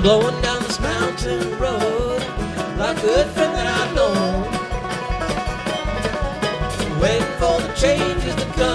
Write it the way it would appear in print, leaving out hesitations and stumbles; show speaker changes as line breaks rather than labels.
blowing down this mountain road like good friend